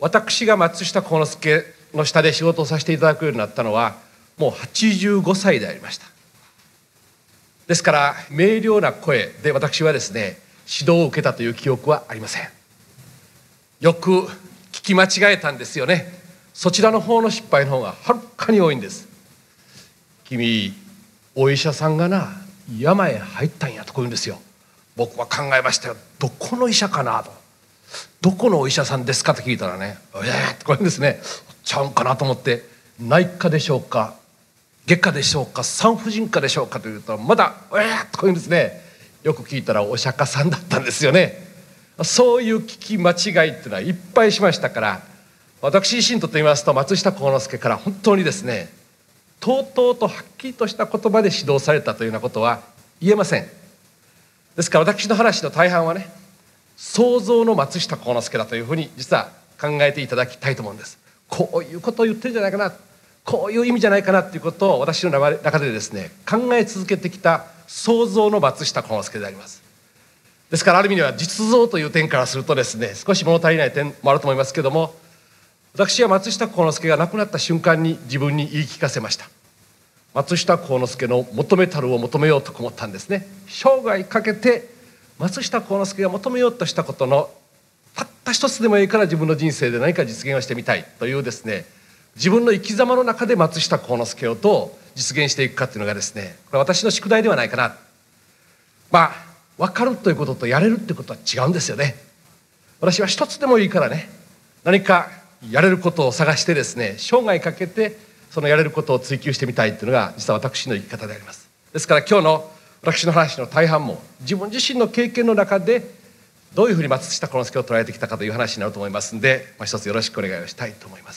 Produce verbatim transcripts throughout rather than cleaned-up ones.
私が松下幸之助の下で仕事をさせていただくようになったのはもうはちじゅうごさいでありました。ですから明瞭な声で私はですね指導を受けたという記憶はありません。よく聞き間違えたんですよね。そちらの方の失敗の方がはるかに多いんです。君お医者さんがな山へ入ったんやとこう言うんですよ。僕は考えましたよ。どこの医者かなと、どこのお医者さんですかと聞いたらね「ええ」とこう言うんですね。ちゃうんかなと思って「内科でしょうか外科でしょうか産婦人科でしょうか」と言うとまだ「ええ」とこう言うんですね。よく聞いたらお釈迦さんだったんですよね。そういう聞き間違いっていうのはいっぱいしましたから、私自身と言いますと松下幸之助から本当にですねとうとうとはっきりとした言葉で指導されたというようなことは言えません。ですから私の話の大半はね創造の松下幸之助だというふうに実は考えていただきたいと思うんです。こういうことを言ってるんじゃないかな、こういう意味じゃないかなということを私の中でですね考え続けてきた創造の松下幸之助であります。ですからある意味では実像という点からするとですね少し物足りない点もあると思いますけども、私は松下幸之助が亡くなった瞬間に自分に言い聞かせました。松下幸之助の求めたるを求めようと思ったんですね。生涯かけて松下幸之助が求めようとしたことのたった一つでもいいから自分の人生で何か実現をしてみたいというですね自分の生き様の中で松下幸之助をどう実現していくかというのがですねこれは私の宿題ではないかな。まあ分かるということとやれるということは違うんですよね。私は一つでもいいからね何かやれることを探してですね生涯かけてそのやれることを追求してみたいというのが実は私の生き方であります。ですから今日の私の話の大半も自分自身の経験の中でどういうふうに松下幸之助を捉えてきたかという話になると思いますので、まあ、一つよろしくお願いをしたいと思います。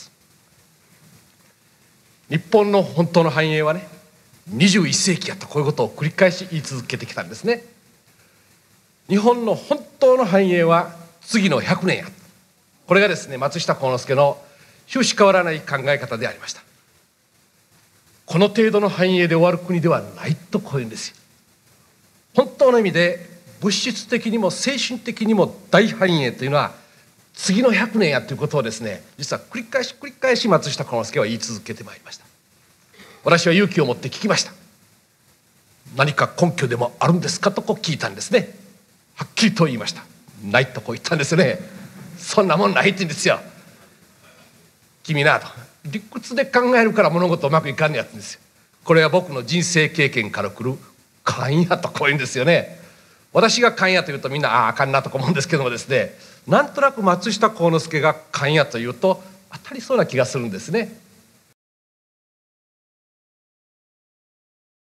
日本の本当の繁栄はねにじゅういっせいきやとこういうことを繰り返し言い続けてきたんですね。日本の本当の繁栄は次のひゃくねんや、これがですね松下幸之助の終始変わらない考え方でありました。この程度の繁栄で終わる国ではないとこういうんですよ。本当の意味で物質的にも精神的にも大繁栄というのは次のひゃくねんやということをですね実は繰り返し繰り返し松下幸之助は言い続けてまいりました。私は勇気を持って聞きました。何か根拠でもあるんですかとこう聞いたんですね。はっきりと言いました。ないとこう言ったんですね。そんなもんないって言うんですよ。君なと理屈で考えるから物事うまくいかんのやつですよ。これは僕の人生経験から来る勘やとこういうんですよね。私が勘やというとみんなあああかんなとか思うんですけどもですねなんとなく松下幸之助が勘やというと当たりそうな気がするんですね。